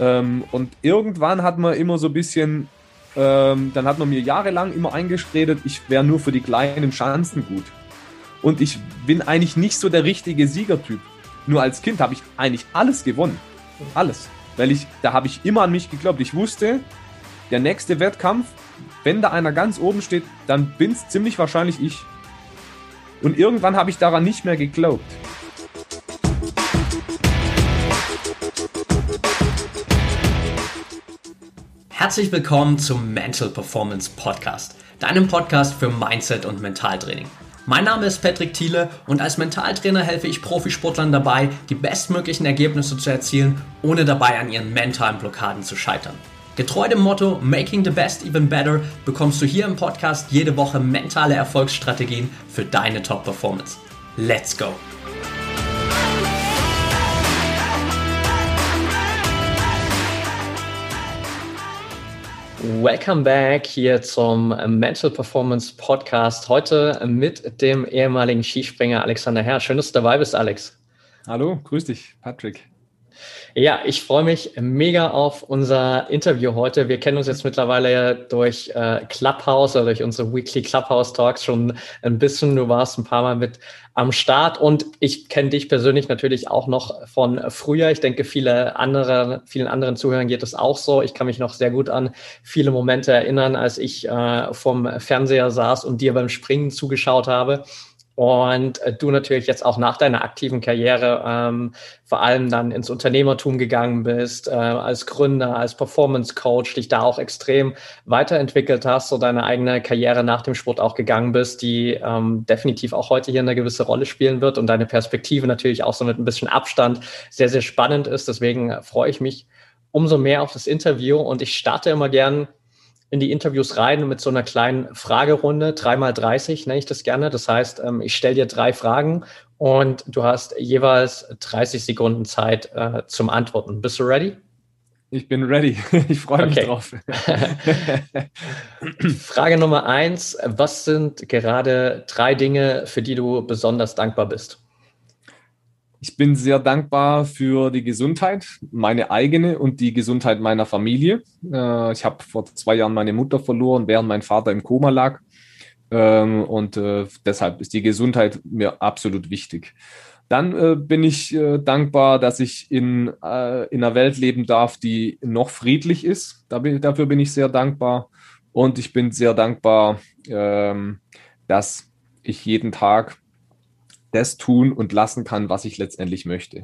Und irgendwann hat man immer so ein bisschen, dann hat man mir jahrelang immer eingeredet, ich wäre nur für die kleinen Schanzen gut. Und ich bin eigentlich nicht so der richtige Siegertyp. Nur als Kind habe ich eigentlich alles gewonnen. Alles. Weil da habe ich immer an mich geglaubt. Ich wusste, der nächste Wettkampf, wenn da einer ganz oben steht, dann bin es ziemlich wahrscheinlich ich. Und irgendwann habe ich daran nicht mehr geglaubt. Herzlich willkommen zum Mental Performance Podcast, deinem Podcast für Mindset und Mentaltraining. Mein Name ist Patrick Thiele und als Mentaltrainer helfe ich Profisportlern dabei, die bestmöglichen Ergebnisse zu erzielen, ohne dabei an ihren mentalen Blockaden zu scheitern. Getreu dem Motto Making the Best Even Better bekommst du hier im Podcast jede Woche mentale Erfolgsstrategien für deine Top-Performance. Let's go! Welcome back hier zum Mental Performance Podcast. Heute mit dem ehemaligen Skispringer Alexander Herr. Schön, dass du dabei bist, Alex. Hallo, grüß dich, Patrick. Ja, ich freue mich mega auf unser Interview heute. Wir kennen uns jetzt mittlerweile durch Clubhouse oder durch unsere Weekly Clubhouse Talks schon ein bisschen. Du warst ein paar Mal mit am Start und ich kenne dich persönlich natürlich auch noch von früher. Ich denke, vielen anderen Zuhörern geht es auch so. Ich kann mich noch sehr gut an viele Momente erinnern, als ich vom Fernseher saß und dir beim Springen zugeschaut habe. Und du natürlich jetzt auch nach deiner aktiven Karriere vor allem dann ins Unternehmertum gegangen bist, als Gründer, als Performance-Coach, dich da auch extrem weiterentwickelt hast, so deine eigene Karriere nach dem Sport auch gegangen bist, die definitiv auch heute hier eine gewisse Rolle spielen wird und deine Perspektive natürlich auch so mit ein bisschen Abstand sehr, sehr spannend ist. Deswegen freue ich mich umso mehr auf das Interview und ich starte immer gern in die Interviews rein mit so einer kleinen Fragerunde, 3x30 nenne ich das gerne. Das heißt, ich stelle dir 3 Fragen und du hast jeweils 30 Sekunden Zeit zum Antworten. Bist du ready? Ich bin ready. Ich freue mich drauf. Frage Nummer 1. Was sind gerade 3 Dinge, für die du besonders dankbar bist? Ich bin sehr dankbar für die Gesundheit, meine eigene und die Gesundheit meiner Familie. Ich habe vor 2 Jahren meine Mutter verloren, während mein Vater im Koma lag. Deshalb ist die Gesundheit mir absolut wichtig. Dann bin ich dankbar, dass ich in einer Welt leben darf, die noch friedlich ist. Dafür bin ich sehr dankbar. Und ich bin sehr dankbar, dass ich jeden Tag das tun und lassen kann, was ich letztendlich möchte.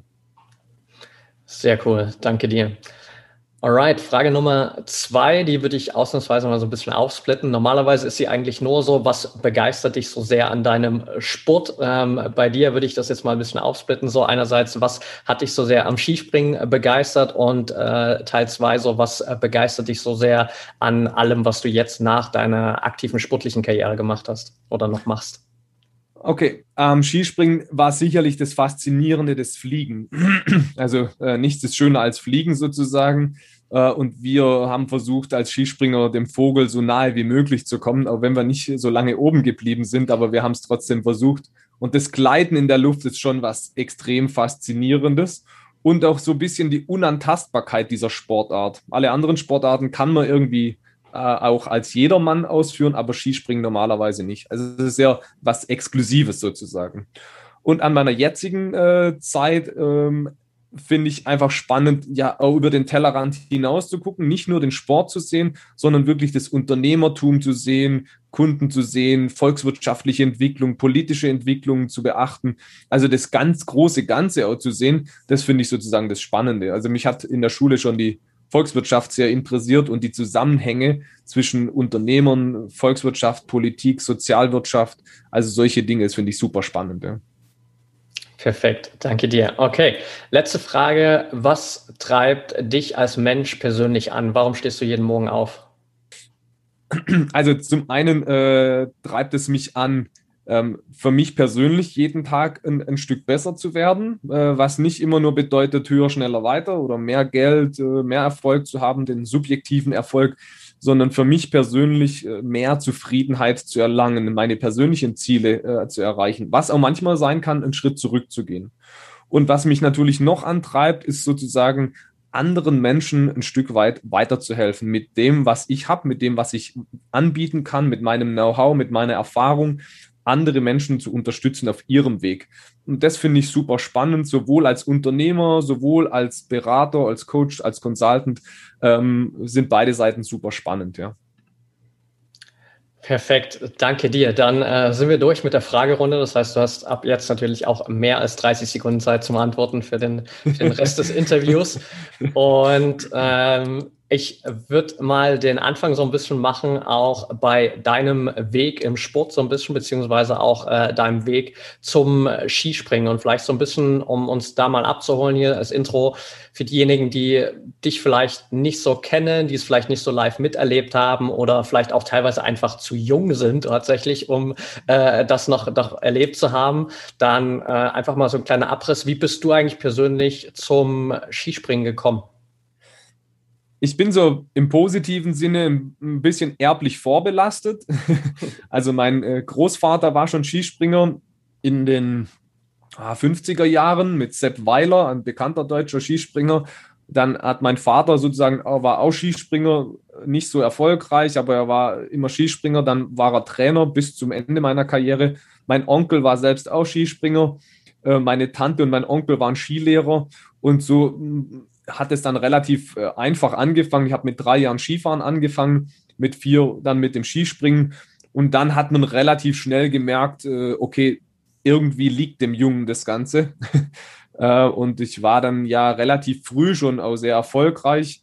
Sehr cool, danke dir. Alright, Frage Nummer 2, die würde ich ausnahmsweise mal so ein bisschen aufsplitten. Normalerweise ist sie eigentlich nur so, was begeistert dich so sehr an deinem Sport? Bei dir würde ich das jetzt mal ein bisschen aufsplitten. So einerseits, was hat dich so sehr am Skispringen begeistert? Und Teil 2, so was begeistert dich so sehr an allem, was du jetzt nach deiner aktiven sportlichen Karriere gemacht hast oder noch machst? Okay, Skispringen war sicherlich das Faszinierende des Fliegen. Also nichts ist schöner als Fliegen sozusagen. Und wir haben versucht, als Skispringer dem Vogel so nahe wie möglich zu kommen, auch wenn wir nicht so lange oben geblieben sind, aber wir haben es trotzdem versucht. Und das Gleiten in der Luft ist schon was extrem Faszinierendes. Und auch so ein bisschen die Unantastbarkeit dieser Sportart. Alle anderen Sportarten kann man irgendwie auch als jedermann ausführen, aber Skispringen normalerweise nicht. Also es ist ja was Exklusives sozusagen. Und an meiner jetzigen Zeit finde ich einfach spannend, ja auch über den Tellerrand hinaus zu gucken, nicht nur den Sport zu sehen, sondern wirklich das Unternehmertum zu sehen, Kunden zu sehen, volkswirtschaftliche Entwicklung, politische Entwicklungen zu beachten. Also das ganz große Ganze auch zu sehen, das finde ich sozusagen das Spannende. Also mich hat in der Schule schon die Volkswirtschaft sehr interessiert und die Zusammenhänge zwischen Unternehmern, Volkswirtschaft, Politik, Sozialwirtschaft, also solche Dinge, das finde ich super spannend. Ja. Perfekt, danke dir. Okay, letzte Frage. Was treibt dich als Mensch persönlich an? Warum stehst du jeden Morgen auf? Also zum einen treibt es mich an, für mich persönlich jeden Tag ein Stück besser zu werden, was nicht immer nur bedeutet, höher, schneller, weiter oder mehr Geld, mehr Erfolg zu haben, den subjektiven Erfolg, sondern für mich persönlich mehr Zufriedenheit zu erlangen, meine persönlichen Ziele zu erreichen, was auch manchmal sein kann, einen Schritt zurückzugehen. Und was mich natürlich noch antreibt, ist sozusagen anderen Menschen ein Stück weit weiterzuhelfen mit dem, was ich habe, mit dem, was ich anbieten kann, mit meinem Know-how, mit meiner Erfahrung, andere Menschen zu unterstützen auf ihrem Weg. Und das finde ich super spannend, sowohl als Unternehmer, sowohl als Berater, als Coach, als Consultant, sind beide Seiten super spannend, ja. Perfekt, danke dir. Dann sind wir durch mit der Fragerunde. Das heißt, du hast ab jetzt natürlich auch mehr als 30 Sekunden Zeit zum Antworten für den Rest des Interviews. Und ich würde mal den Anfang so ein bisschen machen, auch bei deinem Weg im Sport so ein bisschen, beziehungsweise auch deinem Weg zum Skispringen. Und vielleicht so ein bisschen, um uns da mal abzuholen hier als Intro, für diejenigen, die dich vielleicht nicht so kennen, die es vielleicht nicht so live miterlebt haben oder vielleicht auch teilweise einfach zu jung sind tatsächlich, um das noch erlebt zu haben, dann einfach mal so ein kleiner Abriss. Wie bist du eigentlich persönlich zum Skispringen gekommen? Ich bin so im positiven Sinne ein bisschen erblich vorbelastet. Also mein Großvater war schon Skispringer in den 50er Jahren mit Sepp Weiler, ein bekannter deutscher Skispringer. Dann hat mein Vater sozusagen, war auch Skispringer, nicht so erfolgreich, aber er war immer Skispringer. Dann war er Trainer bis zum Ende meiner Karriere. Mein Onkel war selbst auch Skispringer. Meine Tante und mein Onkel waren Skilehrer. Und so hat es dann relativ einfach angefangen. Ich habe mit 3 Jahren Skifahren angefangen, mit 4 dann mit dem Skispringen. Und dann hat man relativ schnell gemerkt, okay, irgendwie liegt dem Jungen das Ganze. Und ich war dann ja relativ früh schon auch sehr erfolgreich.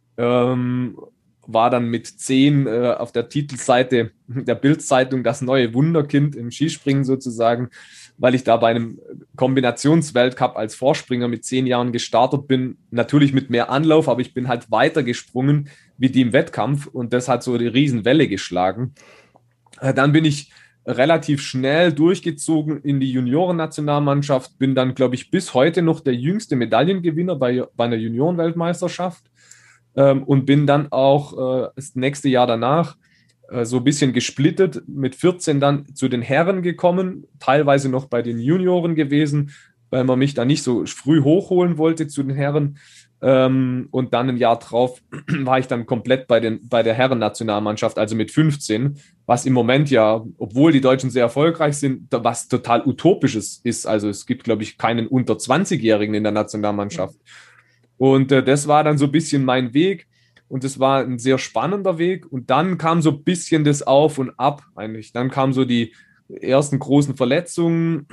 War dann mit 10 auf der Titelseite der Bild-Zeitung das neue Wunderkind im Skispringen sozusagen, weil ich da bei einem Kombinationsweltcup als Vorspringer mit 10 Jahren gestartet bin. Natürlich mit mehr Anlauf, aber ich bin halt weiter gesprungen wie die im Wettkampf und das hat so die Riesenwelle geschlagen. Dann bin ich relativ schnell durchgezogen in die Junioren-Nationalmannschaft, bin dann, glaube ich, bis heute noch der jüngste Medaillengewinner bei einer Junioren-Weltmeisterschaft und bin dann auch das nächste Jahr danach so ein bisschen gesplittet, mit 14 dann zu den Herren gekommen, teilweise noch bei den Junioren gewesen, weil man mich da nicht so früh hochholen wollte zu den Herren. Und dann ein Jahr drauf war ich dann komplett bei der Herren-Nationalmannschaft, also mit 15, was im Moment ja, obwohl die Deutschen sehr erfolgreich sind, was total Utopisches ist. Also es gibt, glaube ich, keinen unter 20-Jährigen in der Nationalmannschaft. Und das war dann so ein bisschen mein Weg. Und es war ein sehr spannender Weg. Und dann kam so ein bisschen das Auf und Ab eigentlich. Dann kamen so die ersten großen Verletzungen.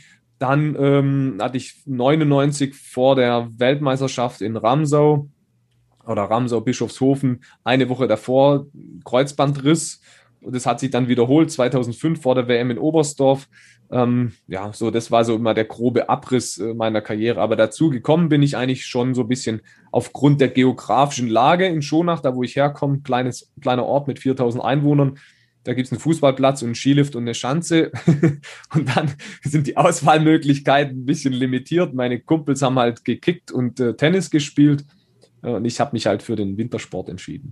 Dann hatte ich 99 vor der Weltmeisterschaft in Ramsau oder Ramsau-Bischofshofen eine Woche davor Kreuzbandriss. Und das hat sich dann wiederholt 2005 vor der WM in Oberstdorf. Ja, so das war so immer der grobe Abriss meiner Karriere. Aber dazu gekommen bin ich eigentlich schon so ein bisschen aufgrund der geografischen Lage in Schonach, da wo ich herkomme, kleiner Ort mit 4000 Einwohnern. Da gibt es einen Fußballplatz und einen Skilift und eine Schanze. Und dann sind die Auswahlmöglichkeiten ein bisschen limitiert. Meine Kumpels haben halt gekickt und Tennis gespielt. Und ich habe mich halt für den Wintersport entschieden.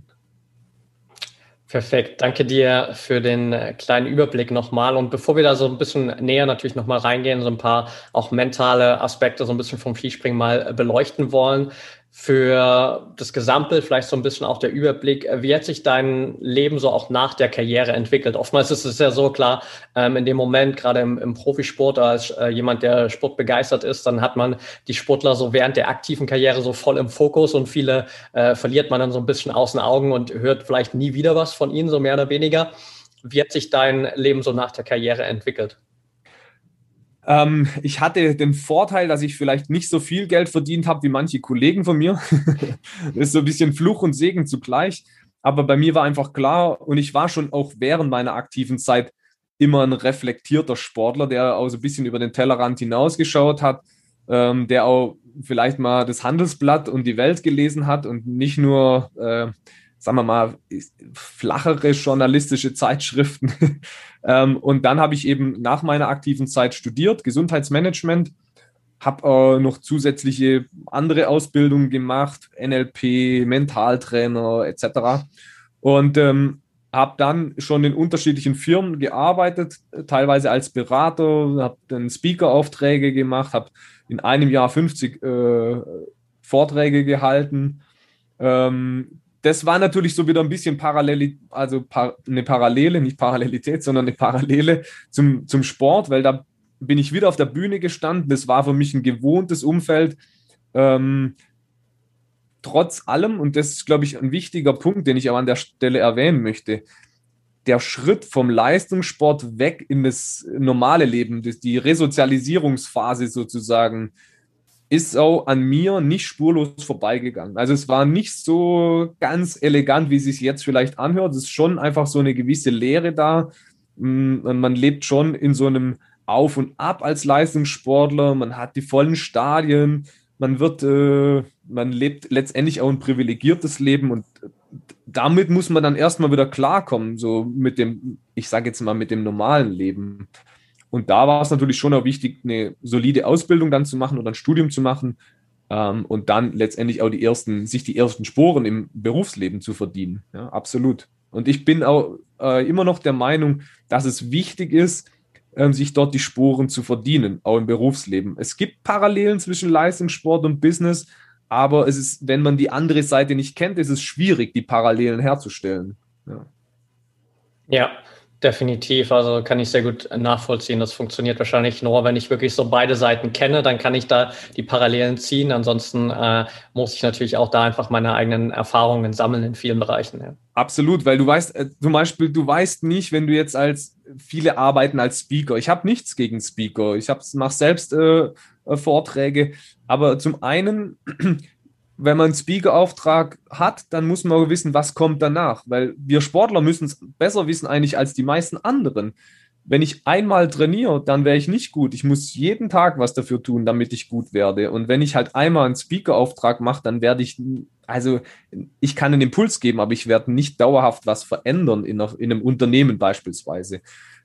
Perfekt, danke dir für den kleinen Überblick nochmal. Und bevor wir da so ein bisschen näher natürlich nochmal reingehen, so ein paar auch mentale Aspekte so ein bisschen vom Skispringen mal beleuchten wollen, für das Gesamtbild vielleicht so ein bisschen auch der Überblick, wie hat sich dein Leben so auch nach der Karriere entwickelt? Oftmals ist es ja so klar, in dem Moment, gerade im Profisport, als jemand, der sportbegeistert ist, dann hat man die Sportler so während der aktiven Karriere so voll im Fokus und viele verliert man dann so ein bisschen aus den Augen und hört vielleicht nie wieder was von ihnen, so mehr oder weniger. Wie hat sich dein Leben so nach der Karriere entwickelt? Ich hatte den Vorteil, dass ich vielleicht nicht so viel Geld verdient habe wie manche Kollegen von mir. Das ist so ein bisschen Fluch und Segen zugleich. Aber bei mir war einfach klar, und ich war schon auch während meiner aktiven Zeit immer ein reflektierter Sportler, der auch so ein bisschen über den Tellerrand hinausgeschaut hat, der auch vielleicht mal das Handelsblatt und die Welt gelesen hat und nicht nur, sagen wir mal, flachere journalistische Zeitschriften. Und dann habe ich eben nach meiner aktiven Zeit studiert, Gesundheitsmanagement, habe noch zusätzliche andere Ausbildungen gemacht, NLP, Mentaltrainer etc. Und habe dann schon in unterschiedlichen Firmen gearbeitet, teilweise als Berater, habe dann Speaker-Aufträge gemacht, habe in einem Jahr Vorträge gehalten. Das war natürlich so wieder ein bisschen eine Parallele, nicht Parallelität, sondern eine Parallele zum Sport, weil da bin ich wieder auf der Bühne gestanden. Das war für mich ein gewohntes Umfeld. Trotz allem, und das ist, glaube ich, ein wichtiger Punkt, den ich auch an der Stelle erwähnen möchte, der Schritt vom Leistungssport weg in das normale Leben, die Resozialisierungsphase sozusagen, ist auch an mir nicht spurlos vorbeigegangen. Also es war nicht so ganz elegant, wie es sich jetzt vielleicht anhört. Es ist schon einfach so eine gewisse Leere da. Und man lebt schon in so einem Auf und Ab als Leistungssportler. Man hat die vollen Stadien. Man lebt letztendlich auch ein privilegiertes Leben und damit muss man dann erstmal wieder klarkommen, so mit dem, ich sage jetzt mal, mit dem normalen Leben. Und da war es natürlich schon auch wichtig, eine solide Ausbildung dann zu machen oder ein Studium zu machen und dann letztendlich auch sich die ersten Sporen im Berufsleben zu verdienen. Ja, absolut. Und ich bin auch immer noch der Meinung, dass es wichtig ist, sich dort die Sporen zu verdienen, auch im Berufsleben. Es gibt Parallelen zwischen Leistungssport und Business, aber es ist, wenn man die andere Seite nicht kennt, ist es schwierig, die Parallelen herzustellen. Ja. Ja, definitiv. Also kann ich sehr gut nachvollziehen. Das funktioniert wahrscheinlich nur, wenn ich wirklich so beide Seiten kenne, dann kann ich da die Parallelen ziehen. Ansonsten muss ich natürlich auch da einfach meine eigenen Erfahrungen sammeln in vielen Bereichen. Ja. Absolut, weil du weißt, zum Beispiel, du weißt nicht, wenn du jetzt viele arbeiten als Speaker. Ich habe nichts gegen Speaker. Mache selbst Vorträge. Aber zum einen, wenn man einen Speaker-Auftrag hat, dann muss man auch wissen, was kommt danach. Weil wir Sportler müssen es besser wissen eigentlich als die meisten anderen. Wenn ich einmal trainiere, dann wäre ich nicht gut. Ich muss jeden Tag was dafür tun, damit ich gut werde. Und wenn ich halt einmal einen Speaker-Auftrag mache, dann werde ich kann einen Impuls geben, aber ich werde nicht dauerhaft was verändern in einem Unternehmen beispielsweise.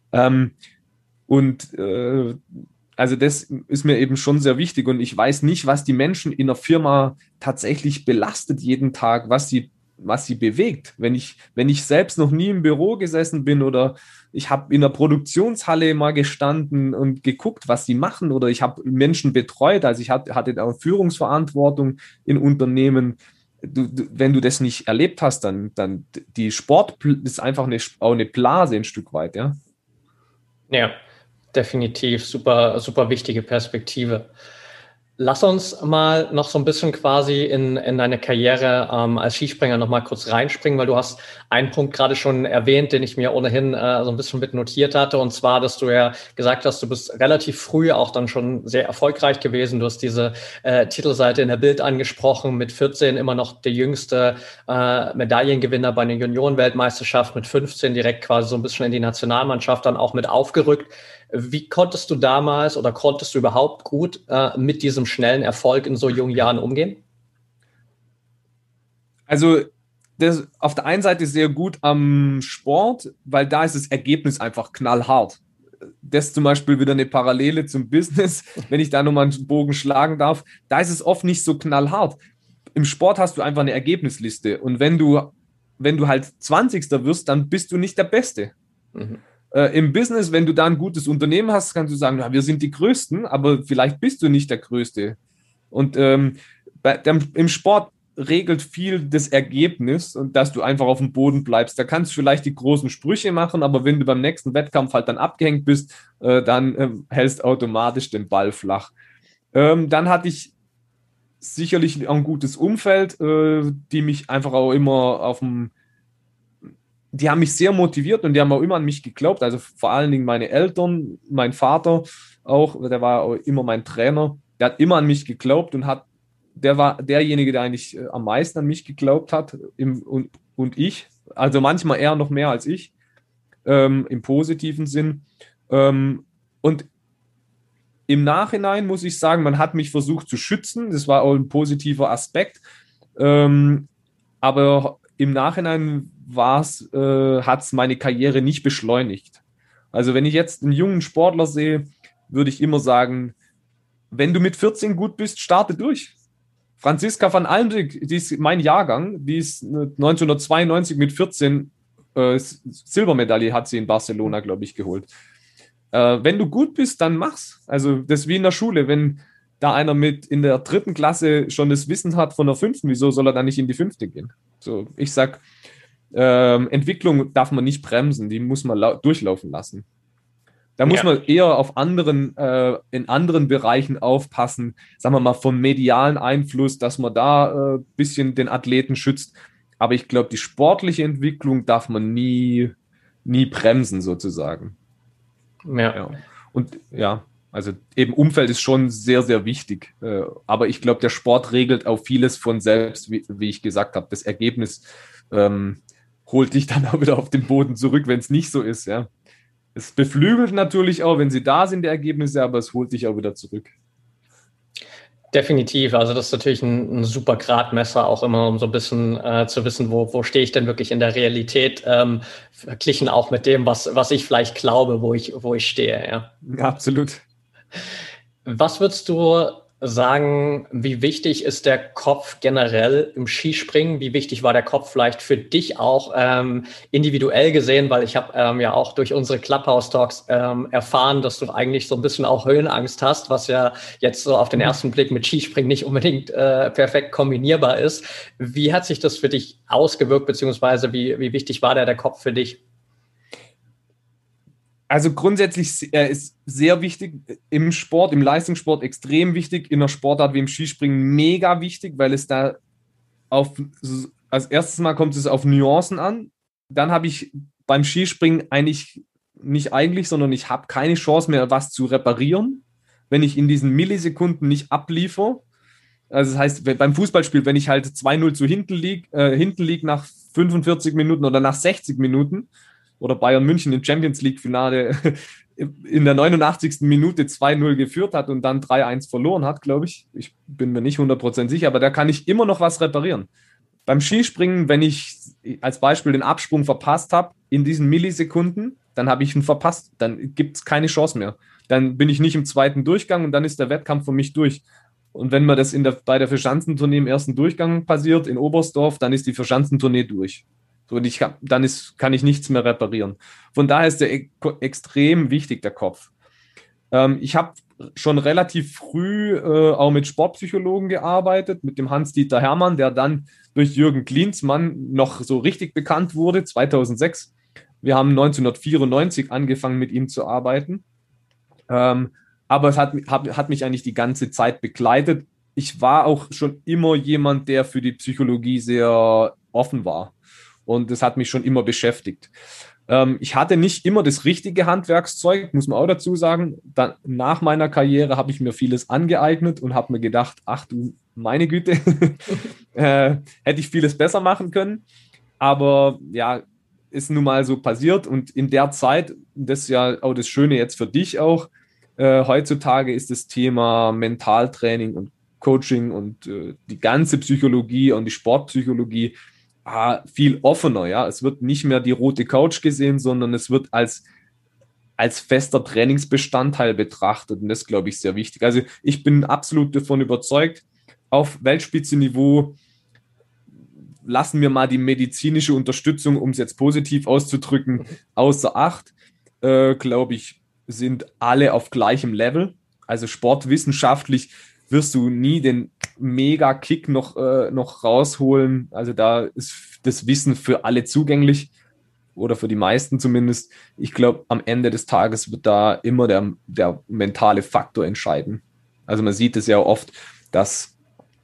Also das ist mir eben schon sehr wichtig und ich weiß nicht, was die Menschen in der Firma tatsächlich belastet jeden Tag, was sie bewegt. Wenn ich selbst noch nie im Büro gesessen bin oder ich habe in der Produktionshalle mal gestanden und geguckt, was sie machen oder ich habe Menschen betreut, also ich hatte auch Führungsverantwortung in Unternehmen. Wenn du das nicht erlebt hast, dann die Sport ist einfach auch eine Blase ein Stück weit, ja. Ja, definitiv. Super, super wichtige Perspektive. Lass uns mal noch so ein bisschen quasi in deine Karriere als Skispringer noch mal kurz reinspringen, weil du hast einen Punkt gerade schon erwähnt, den ich mir ohnehin so ein bisschen mit notiert hatte, und zwar, dass du ja gesagt hast, du bist relativ früh auch dann schon sehr erfolgreich gewesen. Du hast diese Titelseite in der Bild angesprochen, mit 14 immer noch der jüngste Medaillengewinner bei einer Juniorenweltmeisterschaft, mit 15 direkt quasi so ein bisschen in die Nationalmannschaft dann auch mit aufgerückt. Wie konntest du damals oder konntest du überhaupt gut mit diesem schnellen Erfolg in so jungen Jahren umgehen? Also das auf der einen Seite sehr gut am Sport, weil da ist das Ergebnis einfach knallhart. Das ist zum Beispiel wieder eine Parallele zum Business, wenn ich da nochmal einen Bogen schlagen darf. Da ist es oft nicht so knallhart. Im Sport hast du einfach eine Ergebnisliste und wenn du halt 20. wirst, dann bist du nicht der Beste. Mhm. Im Business, wenn du da ein gutes Unternehmen hast, kannst du sagen, ja, wir sind die Größten, aber vielleicht bist du nicht der Größte. Und im Sport regelt viel das Ergebnis und dass du einfach auf dem Boden bleibst. Da kannst du vielleicht die großen Sprüche machen, aber wenn du beim nächsten Wettkampf halt dann abgehängt bist, dann hältst automatisch den Ball flach. Dann hatte ich sicherlich ein gutes Umfeld, die mich einfach auch immer die haben mich sehr motiviert und die haben auch immer an mich geglaubt. Also vor allen Dingen meine Eltern, mein Vater auch, der war auch immer mein Trainer. Der hat immer an mich geglaubt der war derjenige, der eigentlich am meisten an mich geglaubt hat und ich. Also manchmal eher noch mehr als ich, im positiven Sinn. Und im Nachhinein muss ich sagen, man hat mich versucht zu schützen. Das war auch ein positiver Aspekt. Aber im Nachhinein hat es meine Karriere nicht beschleunigt. Also wenn ich jetzt einen jungen Sportler sehe, würde ich immer sagen, wenn du mit 14 gut bist, starte durch. Franziska van Almsick, die ist mein Jahrgang, die ist 1992 mit 14 Silbermedaille hat sie in Barcelona, glaube ich, geholt. Wenn du gut bist, dann mach's. Also das ist wie in der Schule. da einer mit in der 3. Klasse schon das Wissen hat von der 5., wieso soll er dann nicht in die 5. gehen? So, ich sag, Entwicklung darf man nicht bremsen, die muss man durchlaufen lassen. Da muss man eher auf in anderen Bereichen aufpassen, sagen wir mal vom medialen Einfluss, dass man da ein bisschen den Athleten schützt. Aber ich glaube, die sportliche Entwicklung darf man nie bremsen sozusagen. Ja. Und ja, also eben Umfeld ist schon sehr, sehr wichtig. Aber ich glaube, der Sport regelt auch vieles von selbst, wie ich gesagt habe. Das Ergebnis holt dich dann auch wieder auf den Boden zurück, wenn es nicht so ist, ja. Es beflügelt natürlich auch, wenn sie da sind, die Ergebnisse, aber es holt dich auch wieder zurück. Definitiv. Also das ist natürlich ein super Gradmesser, auch immer, um so ein bisschen zu wissen, wo stehe ich denn wirklich in der Realität, verglichen auch mit dem, was ich vielleicht glaube, wo ich stehe. Ja, absolut. Was würdest du sagen, wie wichtig ist der Kopf generell im Skispringen? Wie wichtig war der Kopf vielleicht für dich auch individuell gesehen? Weil ich habe ja auch durch unsere Clubhouse-Talks erfahren, dass du eigentlich so ein bisschen auch Höhenangst hast, was ja jetzt so auf den ersten Blick mit Skispringen nicht unbedingt perfekt kombinierbar ist. Wie hat sich das für dich ausgewirkt, beziehungsweise wie wichtig war der Kopf für dich? Also grundsätzlich ist sehr wichtig im Sport, im Leistungssport extrem wichtig, in einer Sportart wie im Skispringen mega wichtig, weil es da als erstes Mal kommt es auf Nuancen an. Dann habe ich beim Skispringen sondern ich habe keine Chance mehr, was zu reparieren, wenn ich in diesen Millisekunden nicht abliefere. Also das heißt, beim Fußballspiel, wenn ich halt 2-0 hinten lieg nach 45 Minuten oder nach 60 Minuten, oder Bayern München im Champions-League-Finale in der 89. Minute 2-0 geführt hat und dann 3-1 verloren hat, glaube ich. Ich bin mir nicht 100% sicher, aber da kann ich immer noch was reparieren. Beim Skispringen, wenn ich als Beispiel den Absprung verpasst habe, in diesen Millisekunden, dann habe ich ihn verpasst. Dann gibt es keine Chance mehr. Dann bin ich nicht im 2. Durchgang und dann ist der Wettkampf für mich durch. Und wenn mir das bei der Vierschanzentournee im 1. Durchgang passiert, in Oberstdorf, dann ist die Vierschanzentournee durch. Und kann ich nichts mehr reparieren. Von daher ist der extrem wichtig, der Kopf. Ich habe schon relativ früh auch mit Sportpsychologen gearbeitet, mit dem Hans-Dieter Hermann, der dann durch Jürgen Klinsmann noch so richtig bekannt wurde, 2006. Wir haben 1994 angefangen, mit ihm zu arbeiten. Aber es hat mich eigentlich die ganze Zeit begleitet. Ich war auch schon immer jemand, der für die Psychologie sehr offen war. Und das hat mich schon immer beschäftigt. Ich hatte nicht immer das richtige Handwerkszeug, muss man auch dazu sagen. Dann, nach meiner Karriere habe ich mir vieles angeeignet und habe mir gedacht, ach du meine Güte, hätte ich vieles besser machen können. Aber ja, ist nun mal so passiert. Und in der Zeit, das ist ja auch das Schöne jetzt für dich auch, heutzutage ist das Thema Mentaltraining und Coaching und die ganze Psychologie und die Sportpsychologie viel offener, ja. Es wird nicht mehr die rote Couch gesehen, sondern es wird als fester Trainingsbestandteil betrachtet und das glaube ich sehr wichtig. Also ich bin absolut davon überzeugt, auf Weltspitzenniveau lassen wir mal die medizinische Unterstützung, um es jetzt positiv auszudrücken, außer Acht, glaube ich, sind alle auf gleichem Level. Also sportwissenschaftlich wirst du nie den Mega-Kick noch rausholen. Also da ist das Wissen für alle zugänglich oder für die meisten zumindest. Ich glaube, am Ende des Tages wird da immer der mentale Faktor entscheiden. Also man sieht es ja oft, dass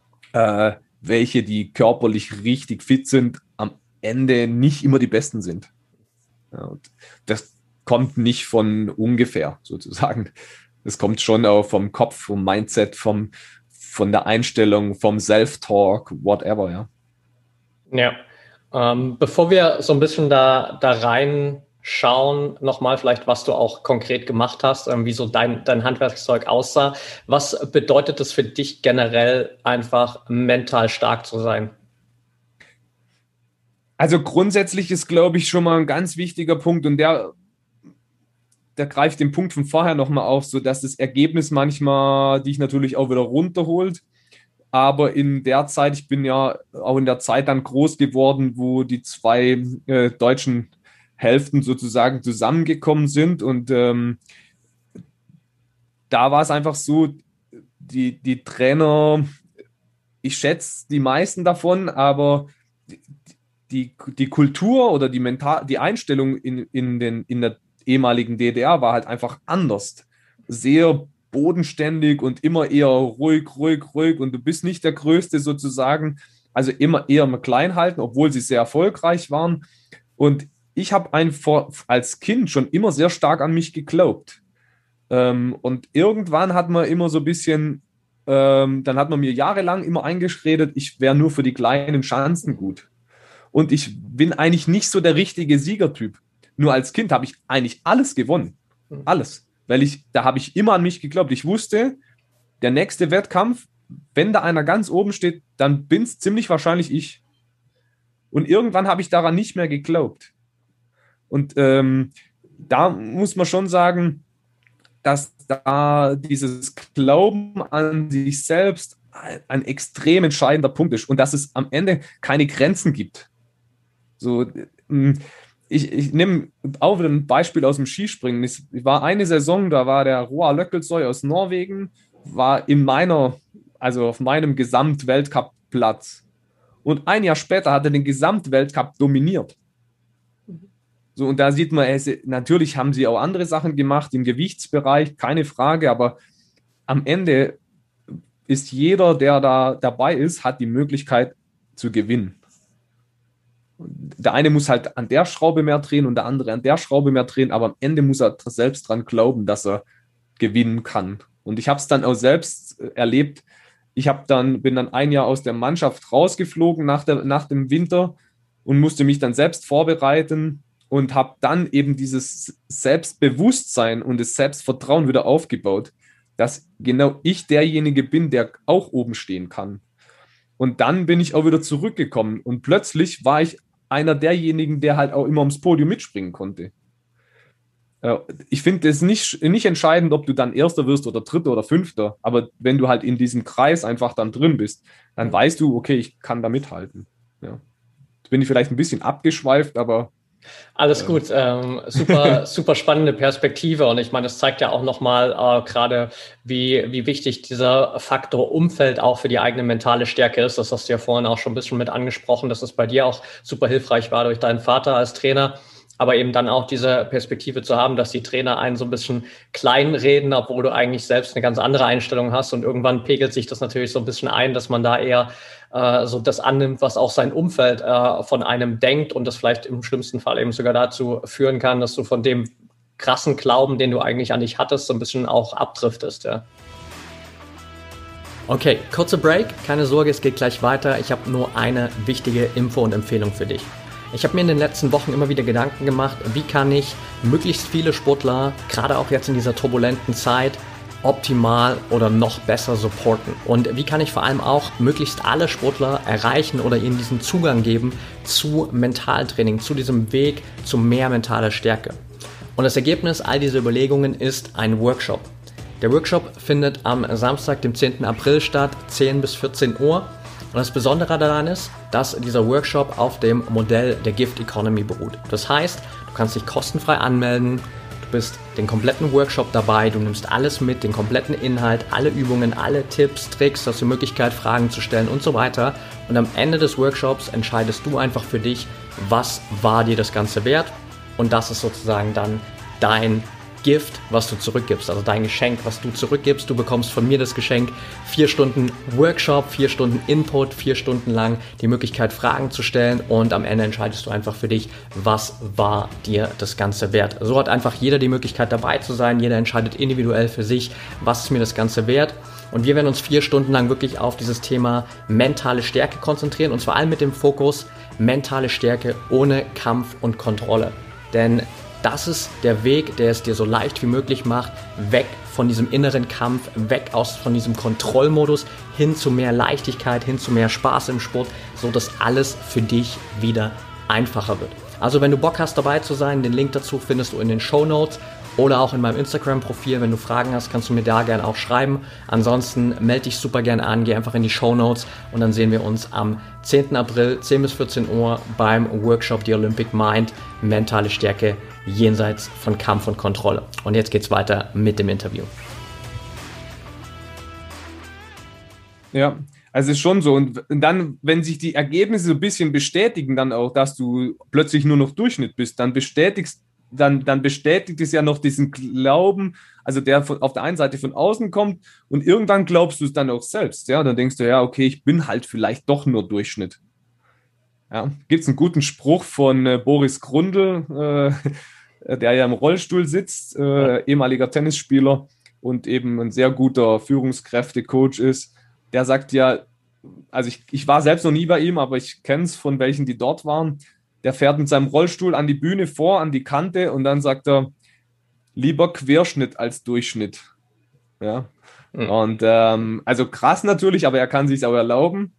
welche, die körperlich richtig fit sind, am Ende nicht immer die Besten sind. Ja, und das kommt nicht von ungefähr sozusagen. Das kommt schon auch vom Kopf, vom Mindset, von der Einstellung, vom Self-Talk, whatever, ja. Ja, bevor wir so ein bisschen da reinschauen, nochmal vielleicht, was du auch konkret gemacht hast, wie so dein Handwerkszeug aussah. Was bedeutet es für dich generell, einfach mental stark zu sein? Also grundsätzlich ist, glaube ich, schon mal ein ganz wichtiger Punkt und der greift den Punkt von vorher nochmal auf, sodass das Ergebnis manchmal dich natürlich auch wieder runterholt. Aber in der Zeit, ich bin ja auch in der Zeit dann groß geworden, wo die zwei deutschen Hälften sozusagen zusammengekommen sind. Und da war es einfach so, die Trainer, ich schätze die meisten davon, aber die Kultur oder die Einstellung in der ehemaligen DDR war halt einfach anders. Sehr bodenständig und immer eher ruhig und du bist nicht der Größte sozusagen. Also immer eher mal klein halten, obwohl sie sehr erfolgreich waren. Und ich habe als Kind schon immer sehr stark an mich geglaubt. Und irgendwann hat man immer so ein bisschen, dann hat man mir jahrelang immer eingeredet, ich wäre nur für die kleinen Chancen gut. Und ich bin eigentlich nicht so der richtige Siegertyp. Nur als Kind habe ich eigentlich alles gewonnen. Alles. Weil da habe ich immer an mich geglaubt. Ich wusste, der nächste Wettkampf, wenn da einer ganz oben steht, dann bin es ziemlich wahrscheinlich ich. Und irgendwann habe ich daran nicht mehr geglaubt. Und da muss man schon sagen, dass da dieses Glauben an sich selbst ein extrem entscheidender Punkt ist und dass es am Ende keine Grenzen gibt. So, ich nehme auch wieder ein Beispiel aus dem Skispringen. Ich war eine Saison, da war der Roar Løkkelsøy aus Norwegen, war auf meinem Gesamtweltcup-Platz. Und ein Jahr später hat er den Gesamtweltcup dominiert. So, und da sieht man, natürlich haben sie auch andere Sachen gemacht im Gewichtsbereich, keine Frage, aber am Ende ist jeder, der da dabei ist, hat die Möglichkeit zu gewinnen. Der eine muss halt an der Schraube mehr drehen und der andere an der Schraube mehr drehen, aber am Ende muss er selbst dran glauben, dass er gewinnen kann. Und ich habe es dann auch selbst erlebt. Bin dann ein Jahr aus der Mannschaft rausgeflogen nach dem Winter und musste mich dann selbst vorbereiten und habe dann eben dieses Selbstbewusstsein und das Selbstvertrauen wieder aufgebaut, dass genau ich derjenige bin, der auch oben stehen kann. Und dann bin ich auch wieder zurückgekommen und plötzlich war ich einer derjenigen, der halt auch immer ums Podium mitspringen konnte. Ich finde es nicht entscheidend, ob du dann Erster wirst oder Dritter oder Fünfter, aber wenn du halt in diesem Kreis einfach dann drin bist, dann weißt du, okay, ich kann da mithalten. Ja. Jetzt bin ich vielleicht ein bisschen abgeschweift, aber alles gut, super spannende Perspektive und ich meine, es zeigt ja auch nochmal gerade, wie wichtig dieser Faktor Umfeld auch für die eigene mentale Stärke ist. Das hast du ja vorhin auch schon ein bisschen mit angesprochen, dass es bei dir auch super hilfreich war durch deinen Vater als Trainer, aber eben dann auch diese Perspektive zu haben, dass die Trainer einen so ein bisschen kleinreden, obwohl du eigentlich selbst eine ganz andere Einstellung hast und irgendwann pegelt sich das natürlich so ein bisschen ein, dass man da eher so das annimmt, was auch sein Umfeld von einem denkt und das vielleicht im schlimmsten Fall eben sogar dazu führen kann, dass du von dem krassen Glauben, den du eigentlich an dich hattest, so ein bisschen auch abdriftest. Ja. Okay, kurzer Break, keine Sorge, es geht gleich weiter. Ich habe nur eine wichtige Info und Empfehlung für dich. Ich habe mir in den letzten Wochen immer wieder Gedanken gemacht, wie kann ich möglichst viele Sportler, gerade auch jetzt in dieser turbulenten Zeit, optimal oder noch besser supporten und wie kann ich vor allem auch möglichst alle Sportler erreichen oder ihnen diesen Zugang geben zu Mentaltraining, zu diesem Weg zu mehr mentaler Stärke. Und das Ergebnis all dieser Überlegungen ist ein Workshop. Der Workshop findet am Samstag, dem 10. April statt, 10 bis 14 Uhr. Und das Besondere daran ist, dass dieser Workshop auf dem Modell der Gift Economy beruht. Das heißt, du kannst dich kostenfrei anmelden, du bist den kompletten Workshop dabei, du nimmst alles mit, den kompletten Inhalt, alle Übungen, alle Tipps, Tricks, hast die Möglichkeit, Fragen zu stellen und so weiter. Und am Ende des Workshops entscheidest du einfach für dich, was war dir das Ganze wert. Und das ist sozusagen dann dein Gift, was du zurückgibst, also dein Geschenk, was du zurückgibst. Du bekommst von mir das Geschenk, 4 Stunden Workshop, 4 Stunden Input, 4 Stunden lang die Möglichkeit, Fragen zu stellen und am Ende entscheidest du einfach für dich, was war dir das Ganze wert. So hat einfach jeder die Möglichkeit dabei zu sein, jeder entscheidet individuell für sich, was ist mir das Ganze wert. Und wir werden uns 4 Stunden lang wirklich auf dieses Thema mentale Stärke konzentrieren und vor allem mit dem Fokus mentale Stärke ohne Kampf und Kontrolle. Denn das ist der Weg, der es dir so leicht wie möglich macht, weg von diesem inneren Kampf, weg von diesem Kontrollmodus, hin zu mehr Leichtigkeit, hin zu mehr Spaß im Sport, so dass alles für dich wieder einfacher wird. Also wenn du Bock hast, dabei zu sein, den Link dazu findest du in den Shownotes oder auch in meinem Instagram-Profil. Wenn du Fragen hast, kannst du mir da gerne auch schreiben. Ansonsten melde dich super gerne an, geh einfach in die Shownotes und dann sehen wir uns am 10. April, 10 bis 14 Uhr beim Workshop The Olympic Mind, mentale Stärke jenseits von Kampf und Kontrolle. Und jetzt geht's weiter mit dem Interview. Ja, also ist schon so. Und dann, wenn sich die Ergebnisse so ein bisschen bestätigen, dann auch, dass du plötzlich nur noch Durchschnitt bist, dann bestätigt es ja noch diesen Glauben, also der auf der einen Seite von außen kommt und irgendwann glaubst du es dann auch selbst. Ja, dann denkst du, ja, okay, ich bin halt vielleicht doch nur Durchschnitt. Ja, gibt es einen guten Spruch von Boris Grundl, der ja im Rollstuhl sitzt, ehemaliger Tennisspieler und eben ein sehr guter Führungskräftecoach ist. Der sagt ja, also ich war selbst noch nie bei ihm, aber ich kenne es von welchen, die dort waren. Der fährt mit seinem Rollstuhl an die Bühne vor, an die Kante und dann sagt er, lieber Querschnitt als Durchschnitt. Ja. Mhm. Und also krass natürlich, aber er kann sich auch erlauben.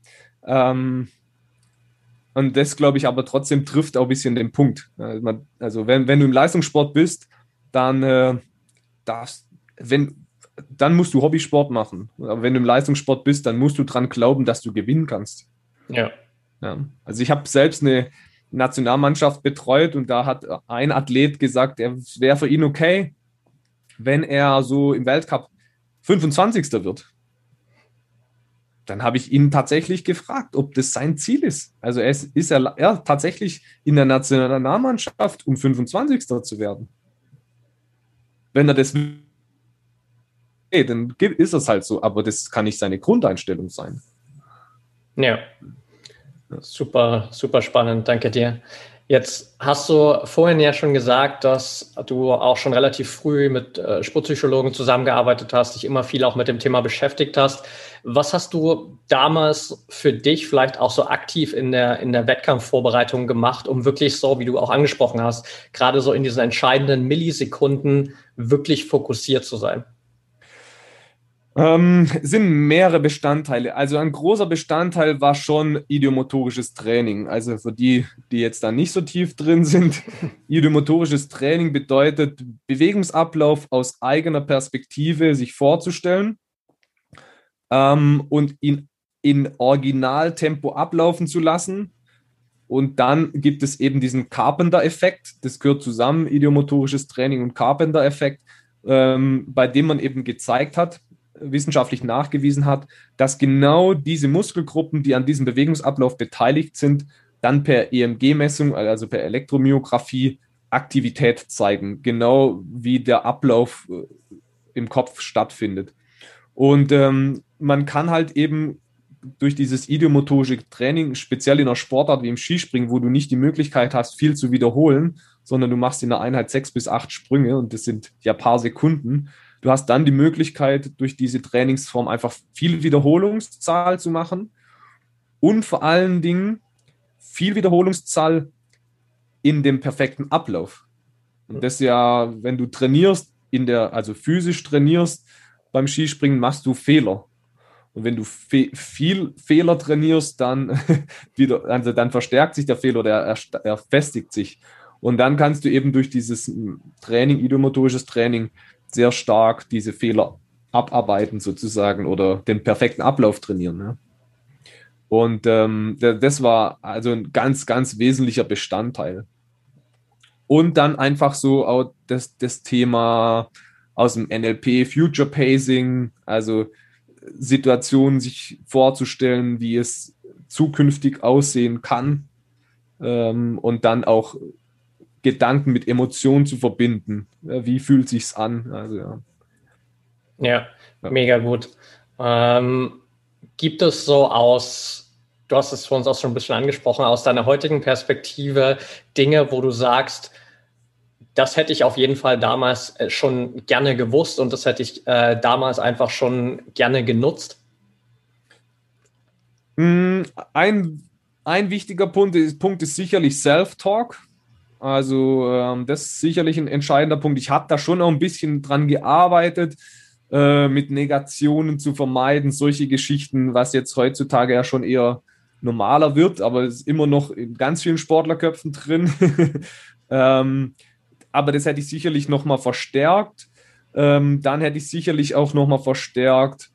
Und das, glaube ich, aber trotzdem trifft auch ein bisschen den Punkt. Also wenn du im Leistungssport bist, dann darfst, dann musst du Hobbysport machen. Aber wenn du im Leistungssport bist, dann musst du dran glauben, dass du gewinnen kannst. Ja. Ja. Also ich habe selbst eine Nationalmannschaft betreut und da hat ein Athlet gesagt, es wäre für ihn okay, wenn er so im Weltcup 25. wird. Dann habe ich ihn tatsächlich gefragt, ob das sein Ziel ist. Also ist er tatsächlich in der Nationalmannschaft, um 25. zu werden. Wenn er das will, dann ist es halt so, aber das kann nicht seine Grundeinstellung sein. Ja. Super, super spannend, danke dir. Jetzt hast du vorhin ja schon gesagt, dass du auch schon relativ früh mit Sportpsychologen zusammengearbeitet hast, dich immer viel auch mit dem Thema beschäftigt hast. Was hast du damals für dich vielleicht auch so aktiv in der Wettkampfvorbereitung gemacht, um wirklich so, wie du auch angesprochen hast, gerade so in diesen entscheidenden Millisekunden wirklich fokussiert zu sein? Sind mehrere Bestandteile. Also ein großer Bestandteil war schon idiomotorisches Training. Also für die, die jetzt da nicht so tief drin sind, idiomotorisches Training bedeutet Bewegungsablauf aus eigener Perspektive sich vorzustellen und ihn in Originaltempo ablaufen zu lassen. Und dann gibt es eben diesen Carpenter-Effekt. Das gehört zusammen, idiomotorisches Training und Carpenter-Effekt, bei dem man eben gezeigt hat, wissenschaftlich nachgewiesen hat, dass genau diese Muskelgruppen, die an diesem Bewegungsablauf beteiligt sind, dann per EMG-Messung, also per Elektromyographie, Aktivität zeigen, genau wie der Ablauf im Kopf stattfindet. Und man kann halt eben durch dieses idiomotorische Training, speziell in einer Sportart wie im Skispringen, wo du nicht die Möglichkeit hast, viel zu wiederholen, sondern du machst in der Einheit 6 bis 8 Sprünge und das sind ja ein paar Sekunden. Du hast dann die Möglichkeit, durch diese Trainingsform einfach viel Wiederholungszahl zu machen und vor allen Dingen viel Wiederholungszahl in dem perfekten Ablauf. Und das ja, wenn du trainierst, also physisch trainierst beim Skispringen, machst du Fehler. Und wenn du viel Fehler trainierst, dann also dann verstärkt sich der Fehler oder er festigt sich. Und dann kannst du eben durch dieses Training, idiomotorisches Training, sehr stark diese Fehler abarbeiten sozusagen oder den perfekten Ablauf trainieren. Ne? Und das war also ein ganz, ganz wesentlicher Bestandteil. Und dann einfach so auch das Thema aus dem NLP, Future Pacing, also Situationen sich vorzustellen, wie es zukünftig aussehen kann und dann auch Gedanken mit Emotionen zu verbinden. Wie fühlt sich's an? Also, Ja, mega gut. Gibt es so du hast es für uns auch schon ein bisschen angesprochen, aus deiner heutigen Perspektive Dinge, wo du sagst, das hätte ich auf jeden Fall damals schon gerne gewusst und das hätte ich damals einfach schon gerne genutzt? Ein wichtiger Punkt ist sicherlich Self-Talk. Also das ist sicherlich ein entscheidender Punkt. Ich habe da schon auch ein bisschen dran gearbeitet, mit Negationen zu vermeiden, solche Geschichten, was jetzt heutzutage ja schon eher normaler wird, aber es ist immer noch in ganz vielen Sportlerköpfen drin. Aber das hätte ich sicherlich nochmal verstärkt. Dann hätte ich sicherlich auch nochmal verstärkt,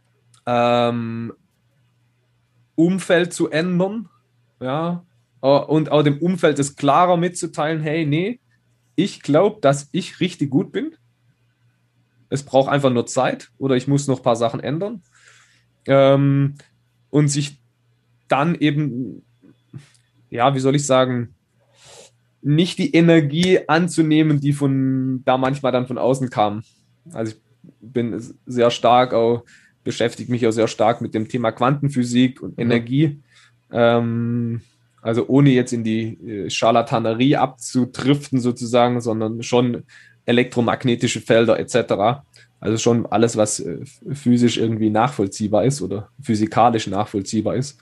Umfeld zu ändern. Ja, und auch dem Umfeld es klarer mitzuteilen, hey, nee, ich glaube, dass ich richtig gut bin. Es braucht einfach nur Zeit oder ich muss noch ein paar Sachen ändern. und sich dann eben, ja, wie soll ich sagen, nicht die Energie anzunehmen, die von da manchmal dann von außen kam. Also ich bin sehr stark auch, beschäftige mich auch sehr stark mit dem Thema Quantenphysik und Energie. Also ohne jetzt in die Scharlatanerie abzudriften sozusagen, sondern schon elektromagnetische Felder etc. Also schon alles, was physisch irgendwie nachvollziehbar ist oder physikalisch nachvollziehbar ist.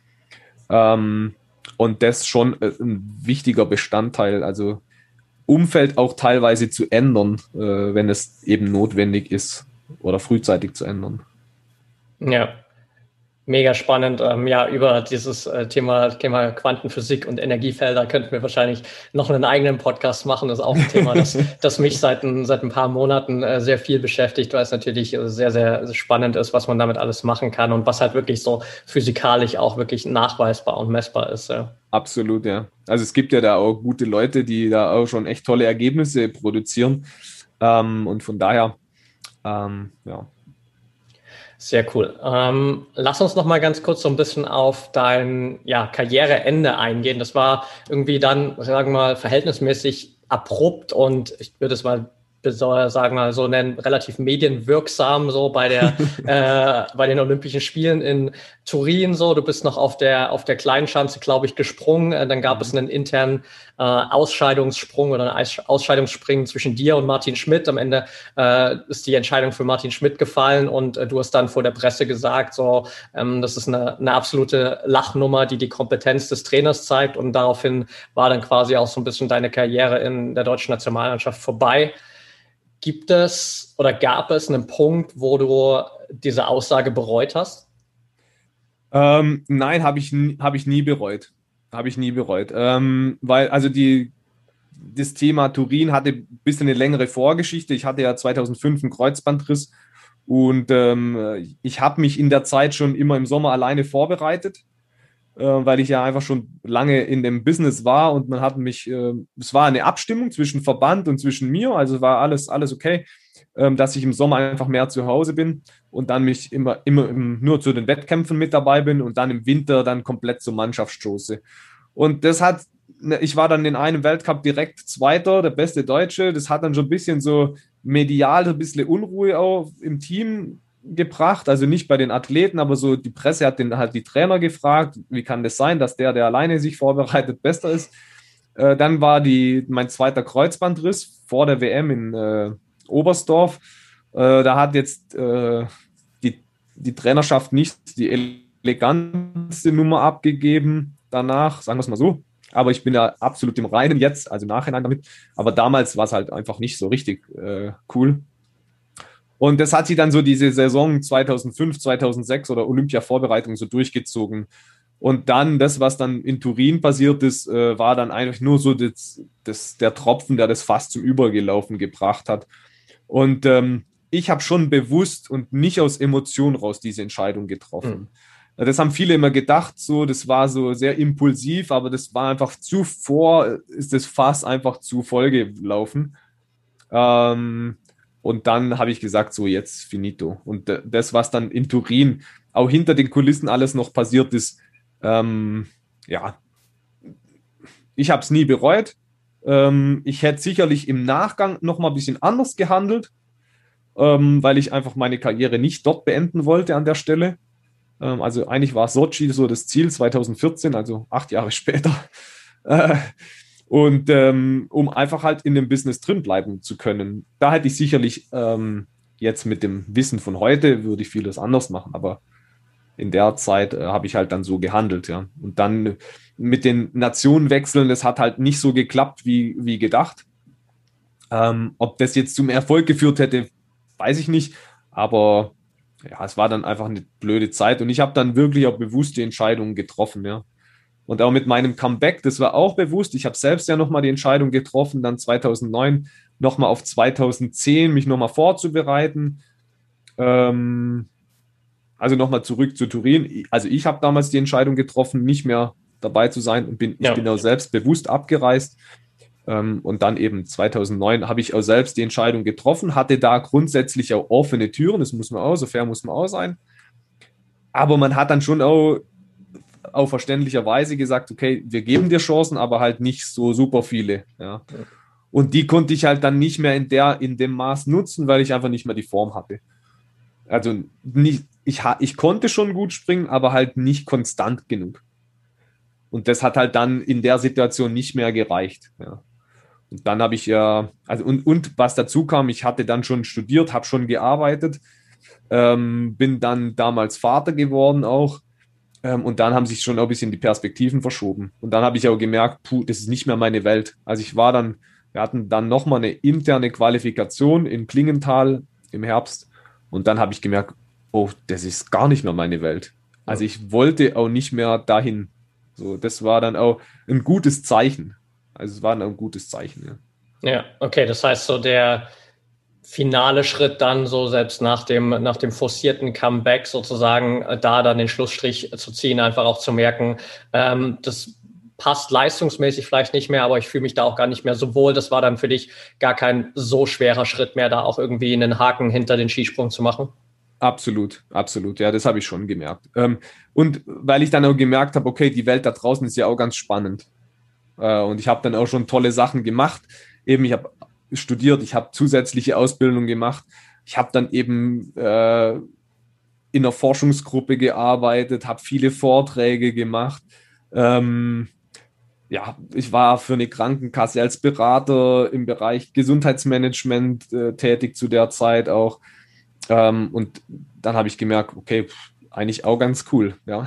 Und das schon ein wichtiger Bestandteil, also Umfeld auch teilweise zu ändern, wenn es eben notwendig ist oder frühzeitig zu ändern. Ja, mega spannend. Ja, über dieses Thema Quantenphysik und Energiefelder könnten wir wahrscheinlich noch einen eigenen Podcast machen. Das ist auch ein Thema, das mich seit ein paar Monaten sehr viel beschäftigt, weil es natürlich sehr, sehr spannend ist, was man damit alles machen kann und was halt wirklich so physikalisch auch wirklich nachweisbar und messbar ist. Ja. Absolut, ja. Also es gibt ja da auch gute Leute, die da auch schon echt tolle Ergebnisse produzieren. Und von daher, ja. Sehr cool. Lass uns noch mal ganz kurz so ein bisschen auf dein Karriereende eingehen. Das war irgendwie dann, sagen wir mal, verhältnismäßig abrupt und ich würde es mal sagen mal so nennen, relativ medienwirksam so bei den Olympischen Spielen in Turin so. Du bist noch auf der kleinen Schanze, glaube ich, gesprungen. Dann gab es einen internen Ausscheidungssprung oder ein Ausscheidungsspringen zwischen dir und Martin Schmidt. Am Ende ist die Entscheidung für Martin Schmidt gefallen und du hast dann vor der Presse gesagt, so das ist eine absolute Lachnummer, die Kompetenz des Trainers zeigt und daraufhin war dann quasi auch so ein bisschen deine Karriere in der deutschen Nationalmannschaft vorbei. Gibt es oder gab es einen Punkt, wo du diese Aussage bereut hast? Nein, habe ich nie bereut. Habe ich nie bereut. Weil also das Thema Turin hatte ein bisschen eine längere Vorgeschichte. Ich hatte ja 2005 einen Kreuzbandriss und ich habe mich in der Zeit schon immer im Sommer alleine vorbereitet, weil ich ja einfach schon lange in dem Business war und man hat mich, es war eine Abstimmung zwischen Verband und zwischen mir, also war alles okay, dass ich im Sommer einfach mehr zu Hause bin und dann mich immer nur zu den Wettkämpfen mit dabei bin und dann im Winter dann komplett zur Mannschaft stoße. Und ich war dann in einem Weltcup direkt Zweiter, der beste Deutsche. Das hat dann schon ein bisschen so medial ein bisschen Unruhe auch im Team gebracht. Also nicht bei den Athleten, aber so die Presse hat halt die Trainer gefragt, wie kann das sein, dass der alleine sich vorbereitet, besser ist. Dann war mein zweiter Kreuzbandriss vor der WM in Oberstdorf. Da hat jetzt die Trainerschaft nicht die eleganteste Nummer abgegeben danach, sagen wir es mal so. Aber ich bin ja absolut im Reinen jetzt, also im Nachhinein damit. Aber damals war es halt einfach nicht so richtig cool. Und das hat sich dann so diese Saison 2005, 2006 oder Olympia-Vorbereitung so durchgezogen. Und dann das, was dann in Turin passiert ist, war dann eigentlich nur so der Tropfen, der das Fass zum Übergelaufen gebracht hat. Und ich habe schon bewusst und nicht aus Emotionen raus diese Entscheidung getroffen. Das haben viele immer gedacht, so, das war so sehr impulsiv, aber das war einfach ist das Fass einfach zu voll gelaufen. Und dann habe ich gesagt, so jetzt finito. Und das, was dann in Turin auch hinter den Kulissen alles noch passiert ist, ja, ich habe es nie bereut. Ich hätte sicherlich im Nachgang noch mal ein bisschen anders gehandelt, weil ich einfach meine Karriere nicht dort beenden wollte an der Stelle. Also eigentlich war Sochi so das Ziel 2014, also 8 Jahre später. Und um einfach halt in dem Business drin bleiben zu können. Da hätte ich sicherlich jetzt mit dem Wissen von heute, würde ich vieles anders machen, aber in der Zeit habe ich halt dann so gehandelt, ja. Und dann mit den Nationenwechseln, das hat halt nicht so geklappt wie gedacht. Ob das jetzt zum Erfolg geführt hätte, weiß ich nicht, aber ja, es war dann einfach eine blöde Zeit und ich habe dann wirklich auch bewusste Entscheidungen getroffen, ja. Und auch mit meinem Comeback, das war auch bewusst. Ich habe selbst ja nochmal die Entscheidung getroffen, dann 2009 nochmal auf 2010 mich nochmal vorzubereiten. Also nochmal zurück zu Turin. Also ich habe damals die Entscheidung getroffen, nicht mehr dabei zu sein und ich bin auch selbst bewusst abgereist. Und dann eben 2009 habe ich auch selbst die Entscheidung getroffen, hatte da grundsätzlich auch offene Türen, das muss man auch, so fair muss man auch sein. Aber man hat dann schon auch auf verständlicher Weise gesagt, okay, wir geben dir Chancen, aber halt nicht so super viele. Ja. Und die konnte ich halt dann nicht mehr in dem Maß nutzen, weil ich einfach nicht mehr die Form hatte. Also nicht, ich konnte schon gut springen, aber halt nicht konstant genug. Und das hat halt dann in der Situation nicht mehr gereicht. Ja. Und dann habe ich ja, also und was dazu kam, ich hatte dann schon studiert, habe schon gearbeitet, bin dann damals Vater geworden auch. Und dann haben sich schon auch ein bisschen die Perspektiven verschoben. Und dann habe ich auch gemerkt, puh, das ist nicht mehr meine Welt. Also wir hatten dann nochmal eine interne Qualifikation in Klingenthal im Herbst. Und dann habe ich gemerkt, oh, das ist gar nicht mehr meine Welt. Also ich wollte auch nicht mehr dahin. So, das war dann auch ein gutes Zeichen. Also es war dann auch ein gutes Zeichen, ja. Ja, okay, das heißt so der finale Schritt dann so selbst nach dem forcierten Comeback sozusagen da dann den Schlussstrich zu ziehen, einfach auch zu merken, das passt leistungsmäßig vielleicht nicht mehr, aber ich fühle mich da auch gar nicht mehr so wohl. Das war dann für dich gar kein so schwerer Schritt mehr, da auch irgendwie einen Haken hinter den Skisprung zu machen? Absolut, absolut. Ja, das habe ich schon gemerkt. Und weil ich dann auch gemerkt habe, okay, die Welt da draußen ist ja auch ganz spannend. Und ich habe dann auch schon tolle Sachen gemacht. Eben, ich habe studiert, ich habe zusätzliche Ausbildung gemacht. Ich habe dann eben in einer Forschungsgruppe gearbeitet, habe viele Vorträge gemacht. Ja, ich war für eine Krankenkasse als Berater im Bereich Gesundheitsmanagement tätig zu der Zeit auch. Und dann habe ich gemerkt, okay, eigentlich auch ganz cool, ja.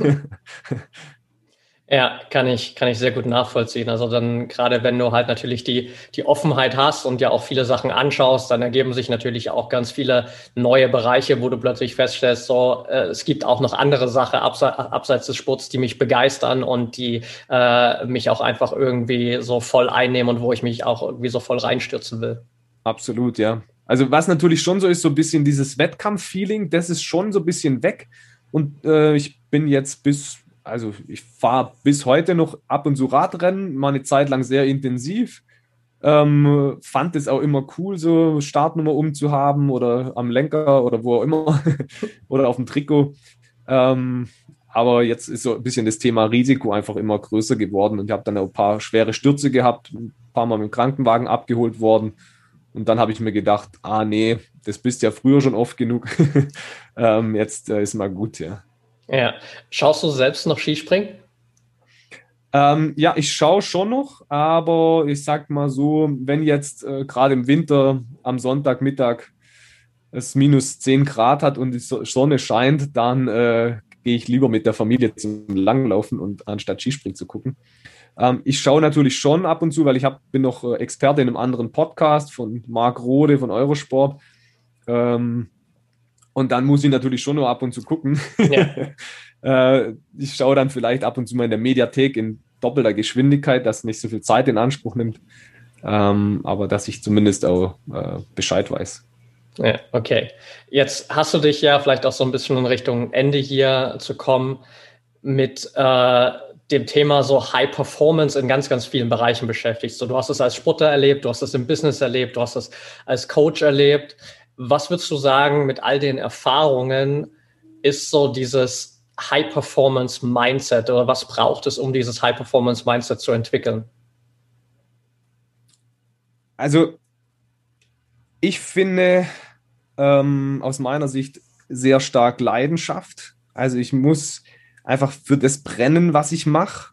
Ja, kann ich sehr gut nachvollziehen. Also dann gerade wenn du halt natürlich die Offenheit hast und ja auch viele Sachen anschaust, dann ergeben sich natürlich auch ganz viele neue Bereiche, wo du plötzlich feststellst, so, es gibt auch noch andere Sachen abseits des Sports, die mich begeistern und die mich auch einfach irgendwie so voll einnehmen und wo ich mich auch irgendwie so voll reinstürzen will. Absolut, ja. Also was natürlich schon so ist, so ein bisschen dieses Wettkampf-Feeling, das ist schon so ein bisschen weg. Und ich bin jetzt also ich fahre bis heute noch ab und zu Radrennen, mal eine Zeit lang sehr intensiv. Fand es auch immer cool, so Startnummer umzuhaben oder am Lenker oder wo auch immer oder auf dem Trikot. Aber jetzt ist so ein bisschen das Thema Risiko einfach immer größer geworden und ich habe dann auch ein paar schwere Stürze gehabt, ein paar Mal mit dem Krankenwagen abgeholt worden. Und dann habe ich mir gedacht, ah nee, das bist ja früher schon oft genug. Jetzt ist mal gut, ja. Ja. Schaust du selbst noch Skispringen? Ja, ich schaue schon noch, aber ich sag mal so, wenn jetzt gerade im Winter am Sonntagmittag es minus 10 Grad hat und die Sonne scheint, dann gehe ich lieber mit der Familie zum Langlaufen und anstatt Skispringen zu gucken. Ich schaue natürlich schon ab und zu, weil bin noch Experte in einem anderen Podcast von Marc Rode von Eurosport. Und dann muss ich natürlich schon nur ab und zu gucken. Ja. Ich schaue dann vielleicht ab und zu mal in der Mediathek in doppelter Geschwindigkeit, das nicht so viel Zeit in Anspruch nimmt. Aber dass ich zumindest auch Bescheid weiß. Ja, okay. Jetzt hast du dich ja vielleicht auch so ein bisschen in Richtung Ende hier zu kommen mit dem Thema so High Performance in ganz, ganz vielen Bereichen beschäftigt. So, du hast es als Sportler erlebt, du hast es im Business erlebt, du hast es als Coach erlebt. Was würdest du sagen mit all den Erfahrungen ist so dieses High Performance Mindset oder was braucht es, um dieses High Performance Mindset zu entwickeln? Also ich finde aus meiner Sicht sehr stark Leidenschaft. Also ich muss einfach für das brennen, was ich mache.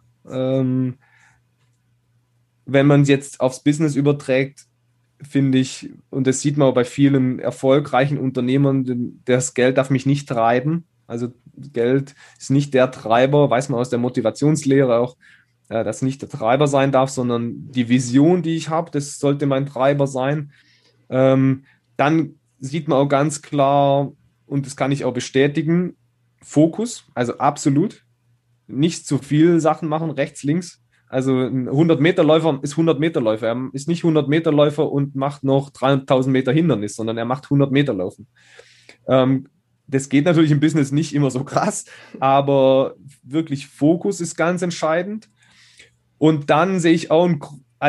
Wenn man es jetzt aufs Business überträgt, finde ich, und das sieht man auch bei vielen erfolgreichen Unternehmern, das Geld darf mich nicht treiben. Also Geld ist nicht der Treiber, weiß man aus der Motivationslehre auch, dass nicht der Treiber sein darf, sondern die Vision, die ich habe, das sollte mein Treiber sein. Dann sieht man auch ganz klar, und das kann ich auch bestätigen, Fokus, also absolut. Nicht zu viel Sachen machen, rechts, links. Also ein 100-Meter-Läufer ist 100-Meter-Läufer. Er ist nicht 100-Meter-Läufer und macht noch 3000 Meter Hindernis, sondern er macht 100-Meter-Laufen. Das geht natürlich im Business nicht immer so krass, aber wirklich Fokus ist ganz entscheidend. Und dann sehe ich auch,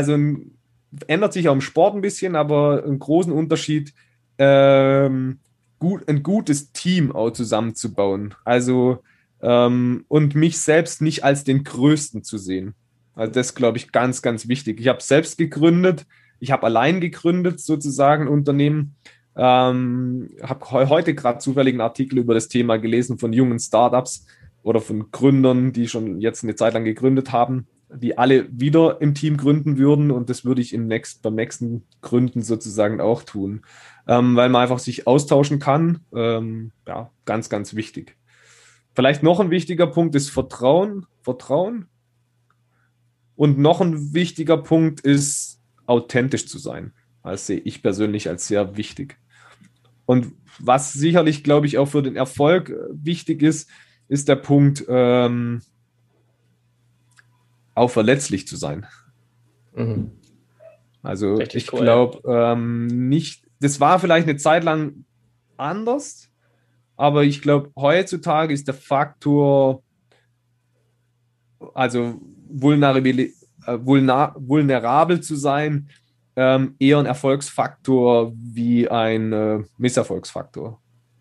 ändert sich auch im Sport ein bisschen, aber einen großen Unterschied, ein gutes Team auch zusammenzubauen. Also und mich selbst nicht als den Größten zu sehen. Also das glaube ich ganz, ganz wichtig. Ich habe selbst gegründet, ich habe allein gegründet sozusagen ein Unternehmen. Habe heute gerade zufällig einen Artikel über das Thema gelesen von jungen Startups oder von Gründern, die schon jetzt eine Zeit lang gegründet haben, die alle wieder im Team gründen würden und das würde ich beim nächsten Gründen sozusagen auch tun, weil man einfach sich austauschen kann. Ja, ganz, ganz wichtig. Vielleicht noch ein wichtiger Punkt ist Vertrauen. Vertrauen. Und noch ein wichtiger Punkt ist, authentisch zu sein. Das sehe ich persönlich als sehr wichtig. Und was sicherlich, glaube ich, auch für den Erfolg wichtig ist, ist der Punkt, auch verletzlich zu sein. Mhm. Also Richtig ich cool, glaube nicht, das war vielleicht eine Zeit lang anders, aber ich glaube, heutzutage ist der Faktor, also vulnerabel zu sein, eher ein Erfolgsfaktor wie ein Misserfolgsfaktor.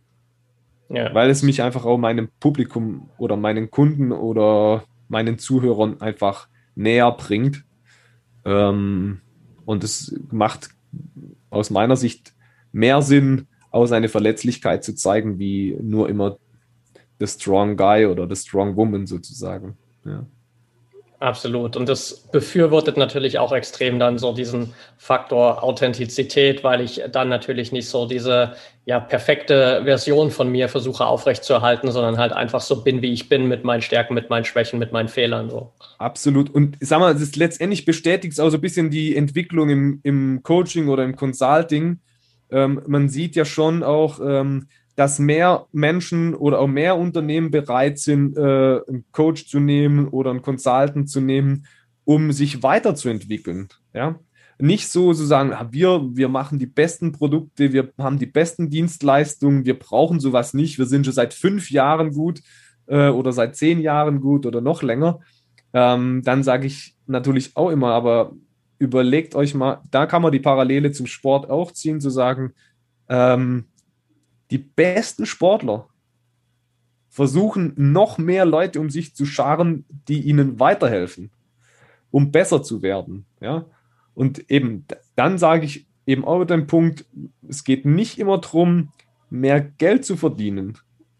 ja. Weil es mich einfach auch meinem Publikum oder meinen Kunden oder meinen Zuhörern einfach näher bringt. Ähm, und es macht aus meiner Sicht mehr Sinn, aus eine Verletzlichkeit zu zeigen, wie nur immer the strong guy oder the strong woman sozusagen. Ja. Absolut. Und das befürwortet natürlich auch extrem dann so diesen Faktor Authentizität, weil ich dann natürlich nicht so diese perfekte Version von mir versuche aufrechtzuerhalten, sondern halt einfach so bin, wie ich bin, mit meinen Stärken, mit meinen Schwächen, mit meinen Fehlern. So. Absolut. Und sag mal, das letztendlich bestätigt es auch so ein bisschen die Entwicklung im Coaching oder im Consulting. Man sieht ja schon auch, dass mehr Menschen oder auch mehr Unternehmen bereit sind, einen Coach zu nehmen oder einen Consultant zu nehmen, um sich weiterzuentwickeln. Ja? Nicht so zu sagen, wir machen die besten Produkte, wir haben die besten Dienstleistungen, wir brauchen sowas nicht, wir sind schon seit 5 Jahren gut oder seit 10 Jahren gut oder noch länger. Dann sage ich natürlich auch immer, aber überlegt euch mal, da kann man die Parallele zum Sport auch ziehen, zu sagen, ähm, die besten Sportler versuchen noch mehr Leute um sich zu scharen, die ihnen weiterhelfen, um besser zu werden. Ja? Und eben dann sage ich eben auch den Punkt, es geht nicht immer darum, mehr Geld zu verdienen.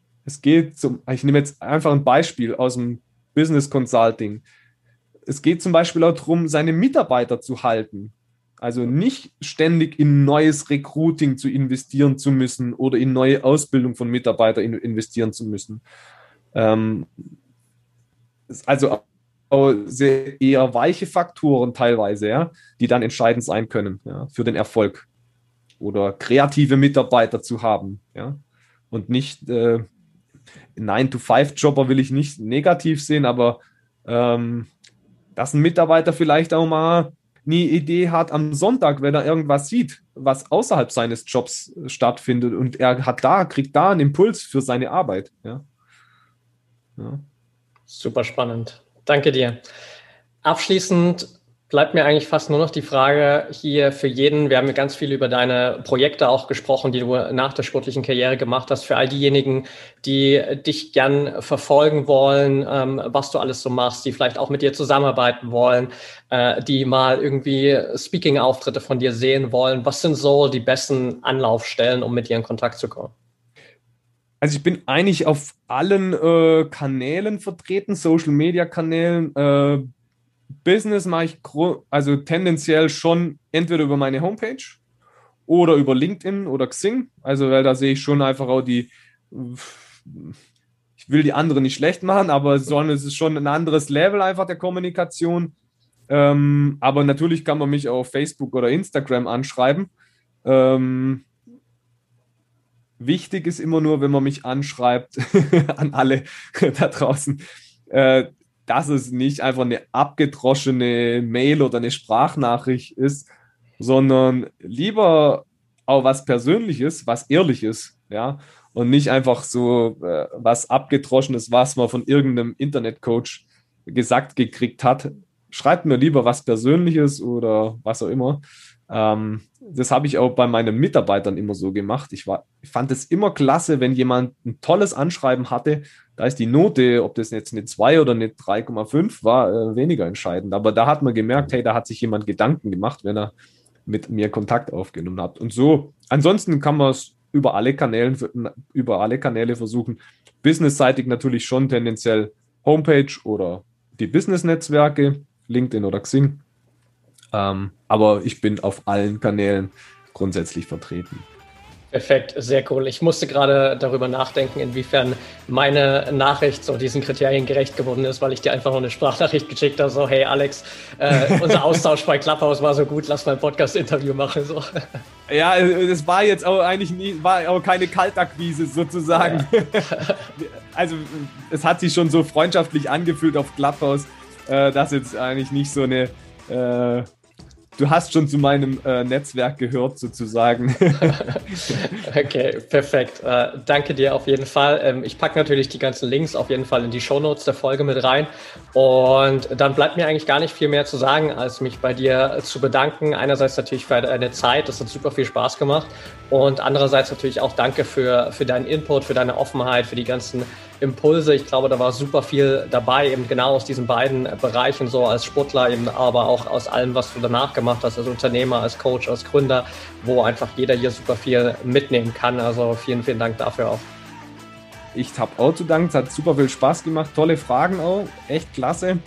Ich nehme jetzt einfach ein Beispiel aus dem Business Consulting. Es geht zum Beispiel auch darum, seine Mitarbeiter zu halten. Also nicht ständig in neues Recruiting zu investieren zu müssen oder in neue Ausbildung von Mitarbeitern investieren zu müssen. Ähm, also auch sehr eher weiche Faktoren teilweise, ja, die dann entscheidend sein können, ja, für den Erfolg oder kreative Mitarbeiter zu haben, ja, und nicht 9-to-5-Jobber will ich nicht negativ sehen, aber dass ein Mitarbeiter vielleicht auch mal eine Idee hat am Sonntag, wenn er irgendwas sieht, was außerhalb seines Jobs stattfindet und kriegt da einen Impuls für seine Arbeit. Ja. Ja. Super spannend. Danke dir. Abschließend bleibt mir eigentlich fast nur noch die Frage hier für jeden. Wir haben ja ganz viel über deine Projekte auch gesprochen, die du nach der sportlichen Karriere gemacht hast. Für all diejenigen, die dich gern verfolgen wollen, was du alles so machst, die vielleicht auch mit dir zusammenarbeiten wollen, die mal irgendwie Speaking-Auftritte von dir sehen wollen. Was sind so die besten Anlaufstellen, um mit dir in Kontakt zu kommen? Also ich bin eigentlich auf allen Kanälen vertreten, Social-Media-Kanälen. Business mache ich also tendenziell schon entweder über meine Homepage oder über LinkedIn oder Xing. Also, weil da sehe ich schon einfach auch ich will die anderen nicht schlecht machen, aber es ist schon ein anderes Level einfach der Kommunikation. Aber natürlich kann man mich auch auf Facebook oder Instagram anschreiben. Ähm, Wichtig ist immer nur, wenn man mich anschreibt, an alle da draußen, dass es nicht einfach eine abgedroschene Mail oder eine Sprachnachricht ist, sondern lieber auch was Persönliches, was Ehrliches, ja, und nicht einfach so was Abgedroschenes, was man von irgendeinem Internetcoach gesagt gekriegt hat. Schreibt mir lieber was Persönliches oder was auch immer. Das habe ich auch bei meinen Mitarbeitern immer so gemacht. Ich fand es immer klasse, wenn jemand ein tolles Anschreiben hatte. Da ist die Note, ob das jetzt eine 2 oder eine 3,5 war, weniger entscheidend. Aber da hat man gemerkt, hey, da hat sich jemand Gedanken gemacht, wenn er mit mir Kontakt aufgenommen hat. Und so, ansonsten kann man es über alle Kanäle versuchen. Businessseitig natürlich schon tendenziell Homepage oder die Business-Netzwerke, LinkedIn oder Xing. Aber ich bin auf allen Kanälen grundsätzlich vertreten. Perfekt, sehr cool. Ich musste gerade darüber nachdenken, inwiefern meine Nachricht so diesen Kriterien gerecht geworden ist, weil ich dir einfach nur eine Sprachnachricht geschickt habe, so hey Alex, unser Austausch bei Clubhouse war so gut, lass mal ein Podcast-Interview machen. So. Ja, es war jetzt auch eigentlich war auch keine Kaltakquise sozusagen. Ja. Also es hat sich schon so freundschaftlich angefühlt auf Clubhouse, dass jetzt eigentlich nicht so eine... Du hast schon zu meinem Netzwerk gehört, sozusagen. Okay, perfekt. Danke dir auf jeden Fall. Ich packe natürlich die ganzen Links auf jeden Fall in die Shownotes der Folge mit rein. Und dann bleibt mir eigentlich gar nicht viel mehr zu sagen, als mich bei dir zu bedanken. Einerseits natürlich für deine Zeit, das hat super viel Spaß gemacht. Und andererseits natürlich auch danke für deinen Input, für deine Offenheit, für die ganzen Impulse. Ich glaube, da war super viel dabei, eben genau aus diesen beiden Bereichen, so als Sportler, eben aber auch aus allem, was du danach gemacht hast, als Unternehmer, als Coach, als Gründer, wo einfach jeder hier super viel mitnehmen kann. Also vielen, vielen Dank dafür auch. Ich habe auch zu danken, es hat super viel Spaß gemacht, tolle Fragen auch, echt klasse.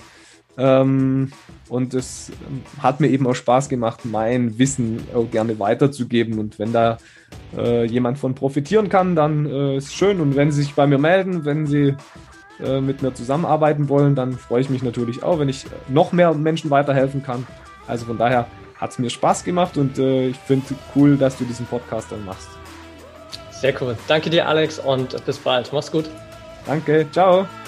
Und es hat mir eben auch Spaß gemacht, mein Wissen auch gerne weiterzugeben. Und wenn da jemand von profitieren kann, dann ist es schön. Und wenn Sie sich bei mir melden, wenn Sie mit mir zusammenarbeiten wollen, dann freue ich mich natürlich auch, wenn ich noch mehr Menschen weiterhelfen kann. Also von daher hat es mir Spaß gemacht und ich finde cool, dass du diesen Podcast dann machst. Sehr cool. Danke dir, Alex, und bis bald. Mach's gut. Danke. Ciao.